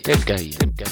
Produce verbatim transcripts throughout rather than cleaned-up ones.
Guy.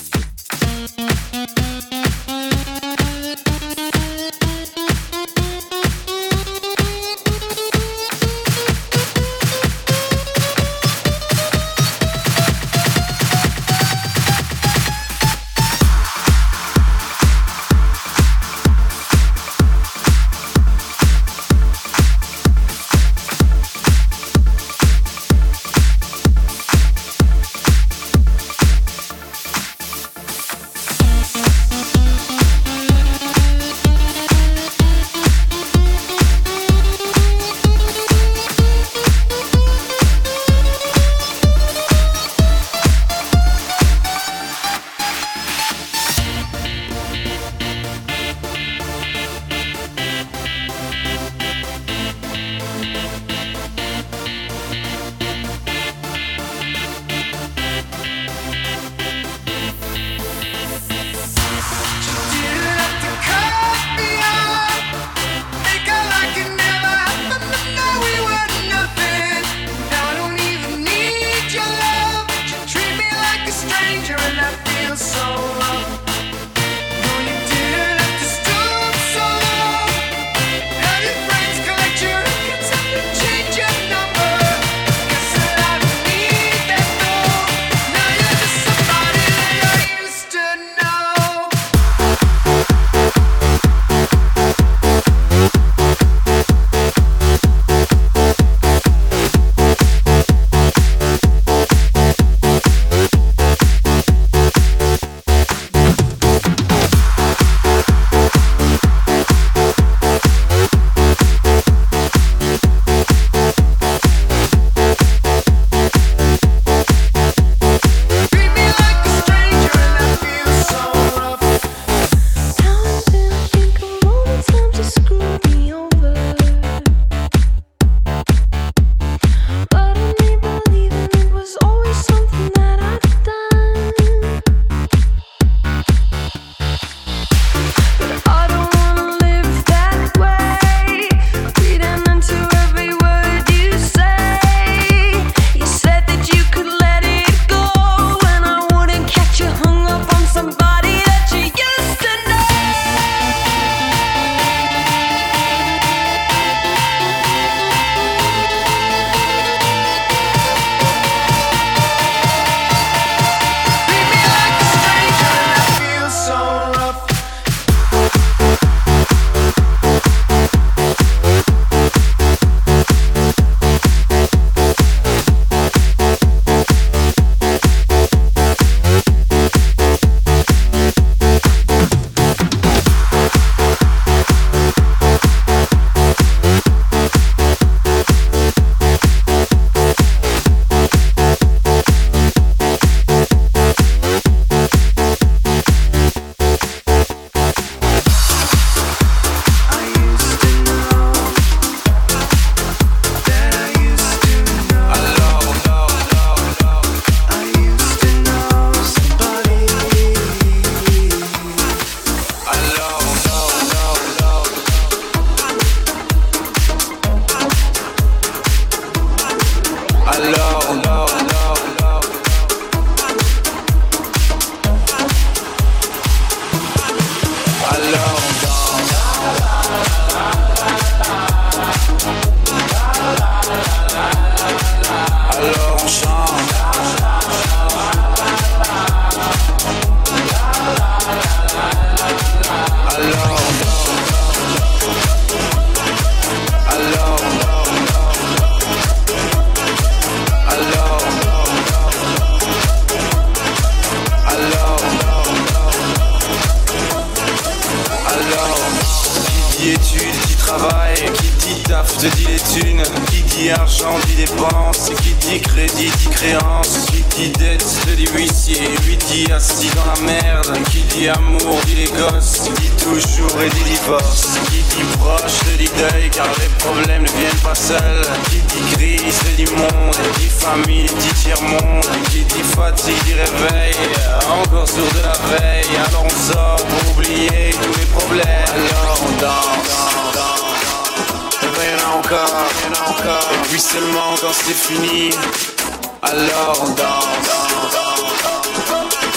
te dit les thunes, qui dit argent dit dépense, qui dit crédit dit créance, qui dit dette te dit huissier, lui dit assis dans la merde, qui dit amour dit les gosses, qui dit toujours et dit divorce, qui dit proche te dit deuil car les problèmes ne viennent pas seuls, qui dit crise te dit monde, qui dit famille dit tiers-monde, qui dit fatigue dit réveil, encore sourd de la veille, alors on sort pour oublier tous les problèmes, alors on danse, danse. Il y en a encore, il y en a encore. Et puis seulement quand c'est fini, alors on danse.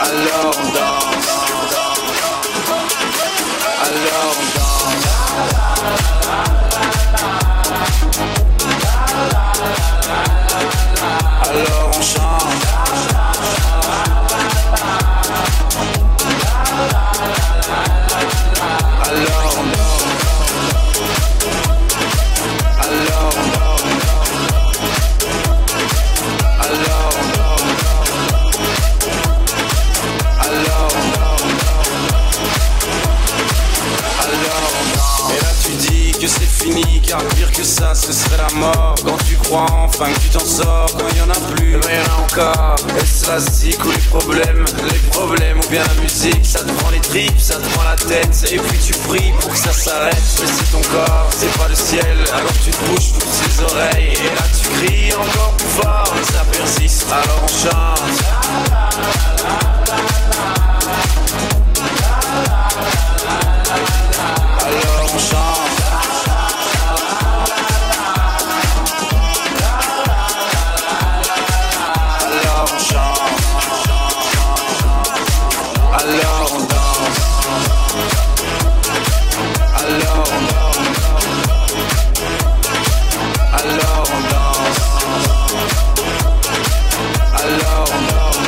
Alors on danse. Alors on danse. Alors on chante. Alors on danse. Alors on danse. Alors on danse. Alors on danse. Alors on danse. Et là tu dis que c'est fini, car pire que ça ce serait la mort. Quand tu crois enfin que tu t'en sors, quand il y en a plus, rien encore. Est-ce la zik ou les problèmes, les problèmes ou bien la musique? Ça te prend les tripes, ça te prend la tête, et puis tu pries pour que ça s'arrête. Mais c'est ton corps, c'est pas le ciel, alors tu te bouges toutes ses oreilles. Et là tu cries encore plus fort, mais ça persiste, alors on chante. Alors on chante. Alors on chante. Alors on danse. Alors on danse. Alors on danse. Alors on danse.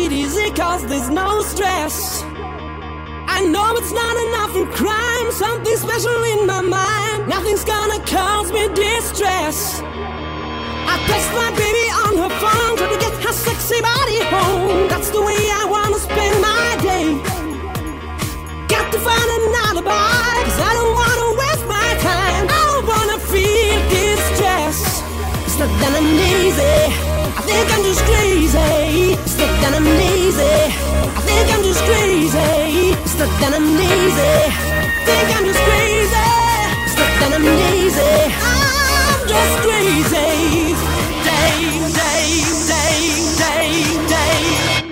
it easy cause there's no stress. I know it's not enough in crime, something special in my mind. Nothing's gonna cause me distress. I text my baby on her phone, try to get her sexy body home. That's the way I wanna spend my day. Got to find an alibi, cause I don't wanna waste my time. I don't wanna feel distress. It's not that I'm lazy, I think I'm just crazy. It's not that I'm lazy, I think I'm just crazy. It's not that I'm lazy, I think I'm just crazy. It's not that I'm lazy, I'm just crazy. Day, day, day, day, day.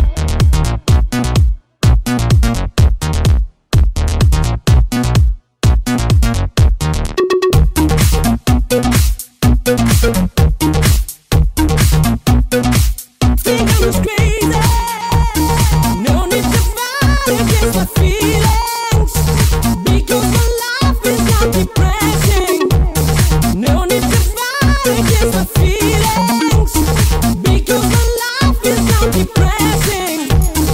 Think I'm just crazy. No need to fight against my feelings, because my life is not depressing. No need to fight against my feelings, because my life is not depressing.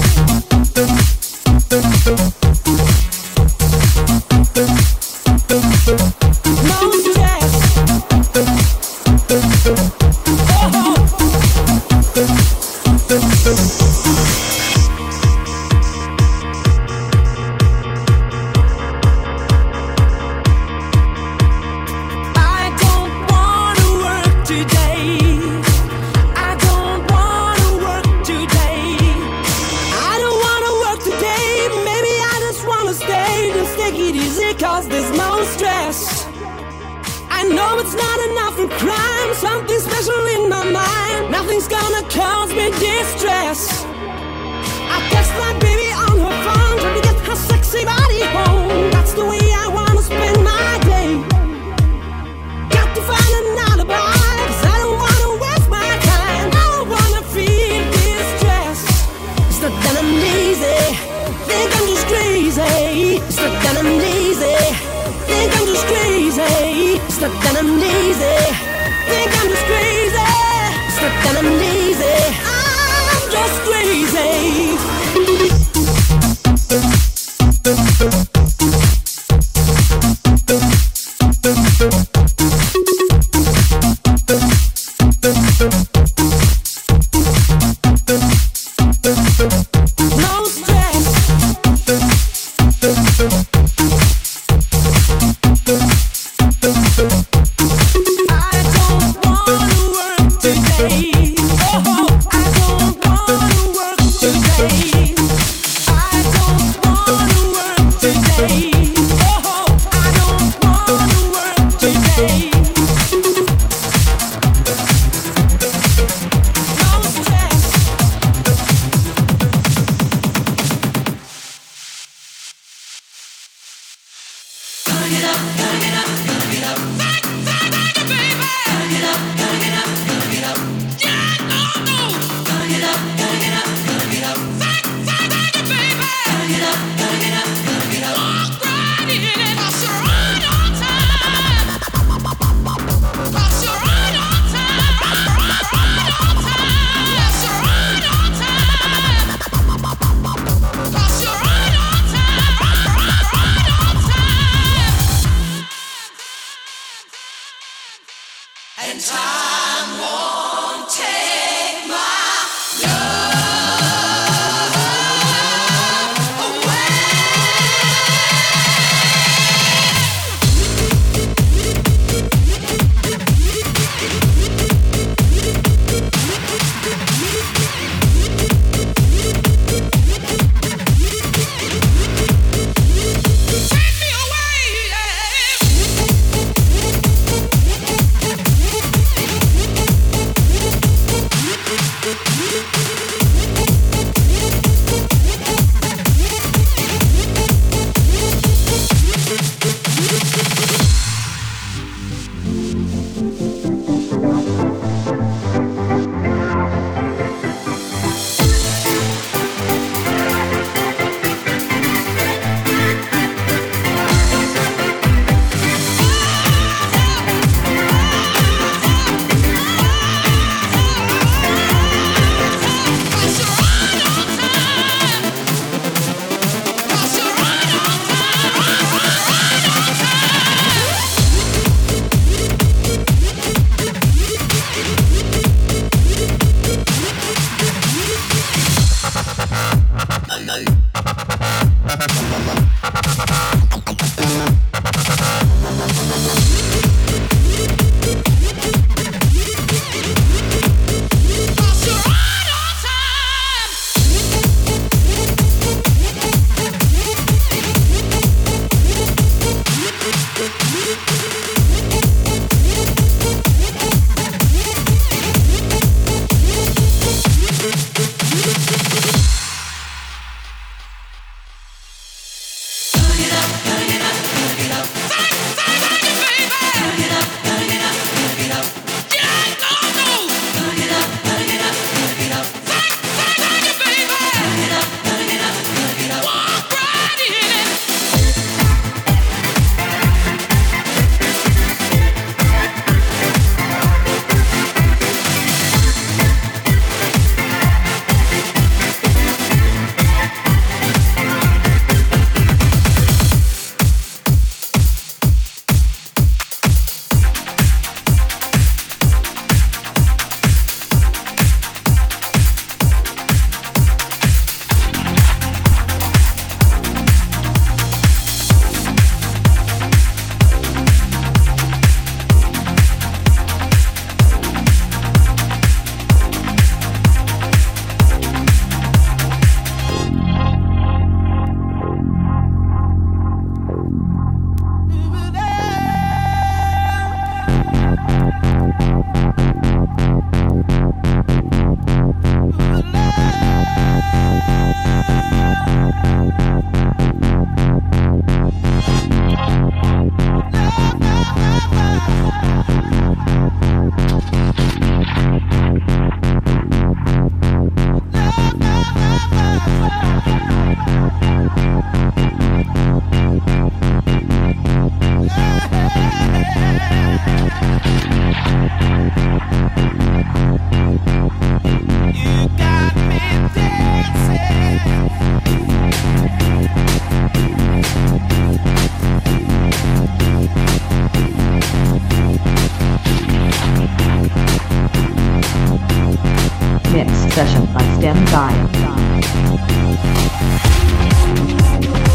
No stress. Oh. I don't wanna work today. I don't wanna work today. I don't wanna work today. Maybe I just wanna stay. Just take it easy cause there's no stress. I know it's not enough in crime, something special in my mind. Nothing's gonna cause me distress. I text my baby on her phone, trying to get her sexy body home. That's the way I wanna spend my day. Got to find an alibi, cause I don't wanna waste my time. I don't wanna feel distress. It's not that I'm lazy, think I'm just crazy. It's not that I'm lazy, think I'm just crazy. It's not that I'm lazy, think I'm just crazy. It's not that I'm lazy. Mix session by Stem Guy.